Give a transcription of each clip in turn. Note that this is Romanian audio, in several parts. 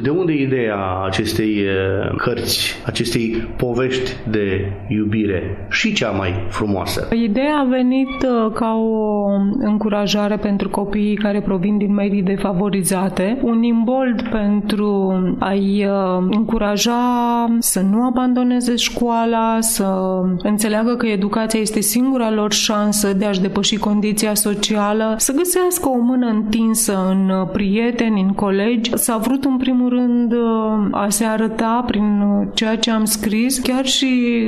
De unde ideea acestei cărți, acestei povești de iubire și cea mai frumoasă? Ideea a venit ca o încurajare pentru copiii care provin din medii defavorizate, un imbold pentru a-i încuraja să nu abandoneze școala, să înțeleagă că educația este singura lor șansă de a-și depăși condiția socială, să găsească o mână întinsă în prieteni, în colegi. S-a vrut în primul rând a se arăta prin ceea ce am scris, chiar și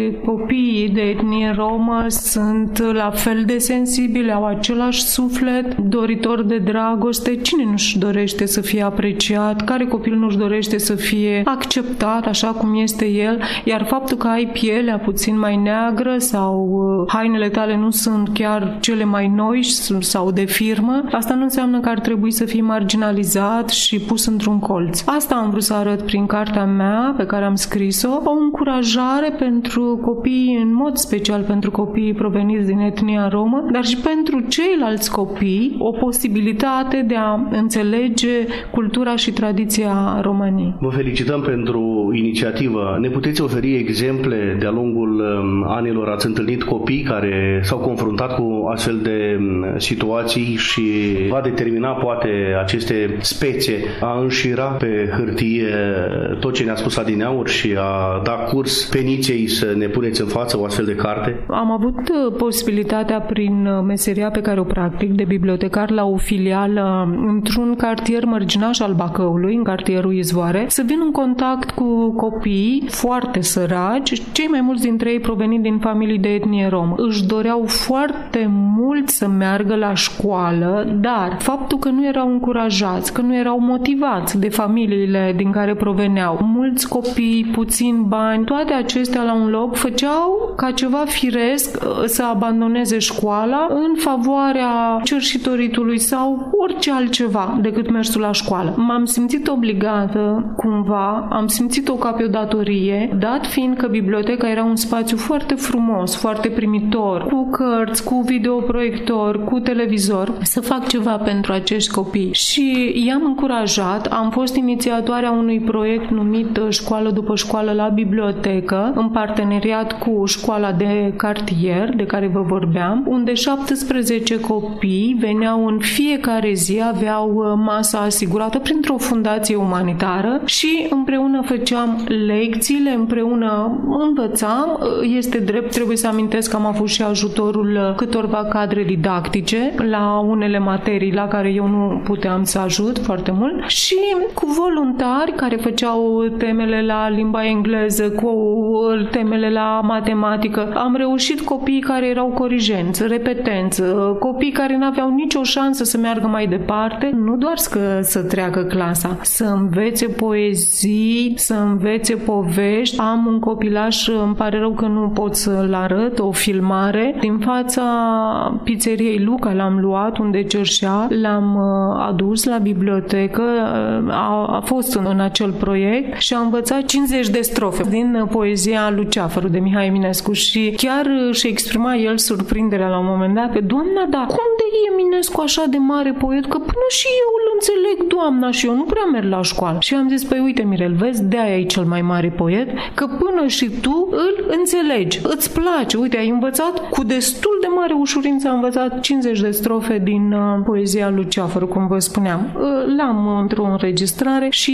copiii de etnie romă sunt la fel de sensibili, au același suflet, doritori de dragoste. Cine nu-și dorește să fie apreciat? Care copil nu-și dorește să fie acceptat așa cum este el? Iar faptul că ai pielea puțin mai neagră sau hainele tale nu sunt chiar cele mai noi sau de firmă, asta nu înseamnă că ar trebui să fii marginalizat și pus într-un colț. Asta am vrut să arăt prin cartea mea pe care am scris-o, o încurajare pentru copii, în mod special pentru copiii proveniți din etnia romă, dar și pentru ceilalți copii, o posibilitate de a înțelege cultura și tradiția României. Vă felicităm pentru inițiativă. Ne puteți oferi exemple de-a lungul anilor? Ați întâlnit copii care s-au confruntat cu astfel de situații și va determina poate aceste spețe a înșira pe hârtie tot ce ne-a spus adineauri și a da curs peniței să ne puneți în față o astfel de carte? Am avut posibilitatea prin meseria pe care o practic de bibliotecar la o filială într-un cartier mărginaș al Bacăului, în cartierul Izvoare, să vin în contact cu copii foarte săraci, cei mai mulți dintre ei provenind din familii de etnie romă. Își doreau foarte mult să meargă la școală, dar faptul că nu erau încurajați, că nu erau motivați de familiile din care proveneau, mulți copii, puțini bani, toate acestea la un loc făceau ca ceva firesc să abandoneze școala în favoarea cerșitoritului sau orice altceva decât mersul la școală. M-am simțit obligată cumva, am simțit-o ca pe o datorie, dat fiind că biblioteca era un spațiu foarte frumos, foarte primitor, cu cărți, cu videoproiector, cu televizor, să fac ceva pentru acești copii. Și i-am încurajat, am fost inițiatoarea unui proiect numit Școală după școală la bibliotecă, în parteneriat cu școala de cartier, de care vă vorbeam, unde 17 copii veneau în fiecare zi, aveau masa asigurată printr-o fundație umanitară și împreună făceam lecțiile, împreună învățam. Este drept, trebuie să amintesc că am avut și ajutorul câtorva cadre didactice la unele materii la care eu nu puteam să ajut foarte mult și cu voluntari care făceau temele la limba engleză, cu temele la matematică. Am reușit copii care erau corigenți, repetenți, copii care nu aveau nicio șansă să meargă mai departe, nu doar să treacă clasa, să învețe poezii, să învețe povești. Am un copilaș, îmi pare rău că nu pot să-l arăt, o filmare din fața pizzeriei Luca, l-am luat unde cerșea, l-am adus la bibliotecă, a fost în acel proiect și a învățat 50 de strofe din poezia Luceafărul de Mihai Eminescu și chiar își exprima el surprinderea la un moment dat că, Doamna, da, cum de e Eminescu așa de mare poet, că până și eu îl înțeleg, Doamna, și eu nu prea merg la școală. Și am zis, păi uite, Mirel, vezi, de-aia e cel mai mare poet, că până și tu îl înțelegi, îți place, uite, ai învățat cu destul de mare ușurință, am învățat 50 de strofe din poezia Luceafărul, cum vă spuneam. L-am într-o înregistrare și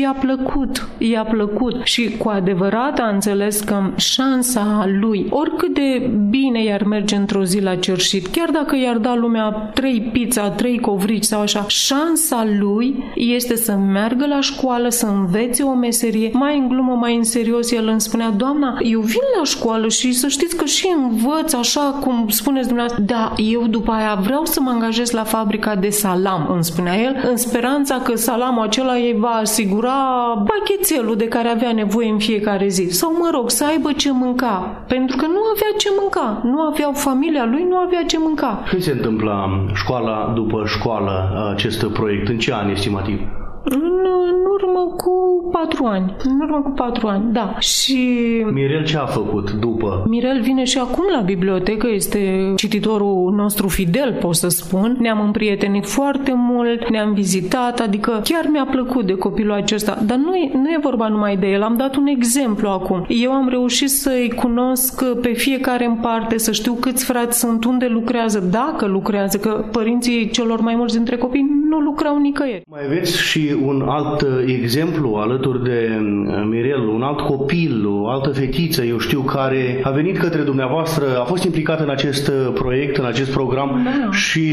i-a plăcut și cu adevărat a înțeles că șansa lui, oricât de bine i-ar merge într-o zi la cerșit, chiar dacă i-ar da lumea 3 pizza, 3 covrici sau așa, șansa lui este să meargă la școală, să învețe o meserie. Mai în glumă, mai în serios, el îmi spunea, Doamna, eu vin la școală și să știți că și învăț așa cum spuneți dumneavoastră. Da, eu după aia vreau să mă angajez la fabrica de salam, îmi spunea el, în speranța că salamul acela ei va asigura pachetelul de care avea nevoie în fiecare zi. Sau, mă rog, să aibă ce mânca. Pentru că nu avea ce mânca. Nu aveau familia lui, nu avea ce mânca. Când se întâmplă școala după școală acest proiect? În ce an estimativ? În urmă cu 4 ani. În urmă cu 4 ani, da. Și Mirel ce a făcut după? Mirel vine și acum la bibliotecă, este cititorul nostru fidel, pot să spun. Ne-am împrietenit foarte mult, ne-am vizitat, adică chiar mi-a plăcut de copilul acesta. Dar nu e vorba numai de el, am dat un exemplu acum. Eu am reușit să-i cunosc pe fiecare în parte, să știu câți frați sunt, unde lucrează, dacă lucrează, că părinții celor mai mulți dintre copii nu lucrau nicăieri. Mai aveți și un alt exemplu alături de Mirel, un alt copil, o altă fetiță, eu știu, care a venit către dumneavoastră, a fost implicată în acest proiect, în acest program, da. Și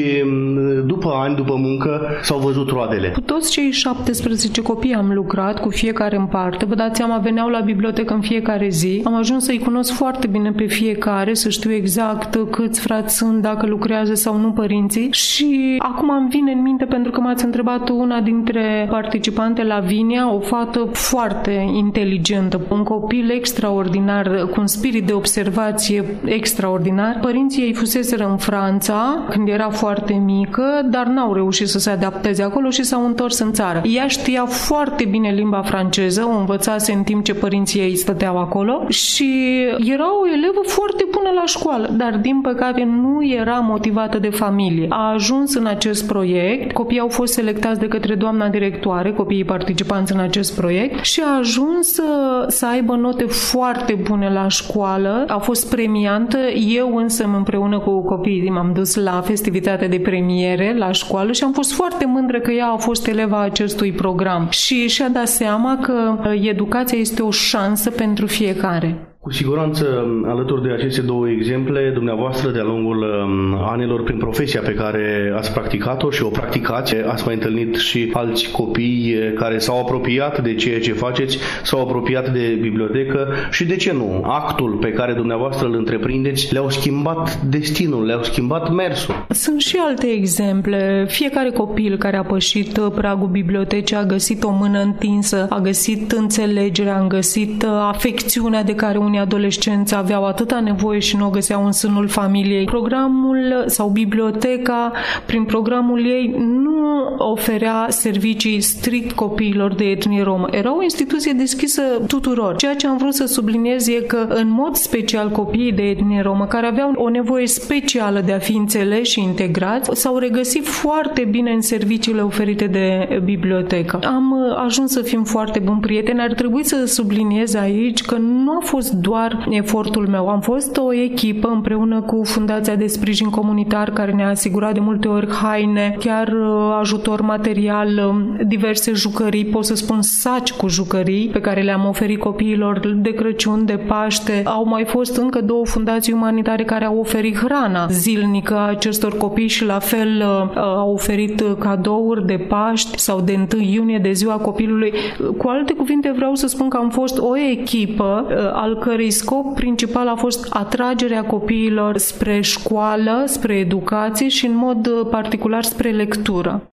după ani, după muncă, s-au văzut roadele. Cu toți cei 17 copii am lucrat, cu fiecare în parte. Vă dați seama, veneau la bibliotecă în fiecare zi. Am ajuns să-i cunosc foarte bine pe fiecare, să știu exact câți frați sunt, dacă lucrează sau nu părinții. Și acum îmi vine în minte, pentru că m-ați întrebat, una dintre participante, Lavinia, o fată foarte inteligentă, un copil extraordinar, cu un spirit de observație extraordinar. Părinții ei fuseseră în Franța când era foarte mică, dar n-au reușit să se adapteze acolo și s-au întors în țară. Ea știa foarte bine limba franceză, o învățase în timp ce părinții ei stăteau acolo și era o elevă foarte bună la școală, dar din păcate nu era motivată de familie. A ajuns în acest proiect, copiii au fost selectați de către doamna directoare, copiii participanți în acest proiect, și a ajuns să aibă note foarte bune la școală, a fost premiantă. Eu însă împreună cu copiii m-am dus la festivitatea de premiere la școală și am fost foarte mândră că ea a fost eleva acestui program și și-a dat seama că educația este o șansă pentru fiecare. Cu siguranță, alături de aceste două exemple, dumneavoastră, de-a lungul anilor, prin profesia pe care ați practicat-o și o practicați, ați mai întâlnit și alți copii care s-au apropiat de ceea ce faceți, s-au apropiat de bibliotecă și, de ce nu, actul pe care dumneavoastră îl întreprindeți le-au schimbat destinul, le-au schimbat mersul. Sunt și alte exemple. Fiecare copil care a pășit pragul bibliotecii a găsit o mână întinsă, a găsit înțelegerea, a găsit afecțiunea de care unii adolescenți aveau atâta nevoie și nu o găseau în sânul familiei. Programul sau biblioteca, prin programul ei, nu oferea servicii strict copiilor de etnie romă. Era o instituție deschisă tuturor. Ceea ce am vrut să subliniez e că, în mod special, copiii de etnie romă, care aveau o nevoie specială de a fi înțeleși și integrați, s-au regăsit foarte bine în serviciile oferite de bibliotecă. Am ajuns să fim foarte buni prieteni. Ar trebui să subliniez aici că nu a fost doar efortul meu. Am fost o echipă împreună cu Fundația de Sprijin Comunitar, care ne-a asigurat de multe ori haine, chiar ajutor material, diverse jucării, pot să spun saci cu jucării pe care le-am oferit copiilor de Crăciun, de Paște. Au mai fost încă 2 fundații umanitare care au oferit hrana zilnică acestor copii și la fel au oferit cadouri de Paști sau de 1 iunie, de ziua copilului. Cu alte cuvinte, vreau să spun că am fost o echipă al cărei scop principal a fost atragerea copiilor spre școală, spre educație și în mod particular spre lectură.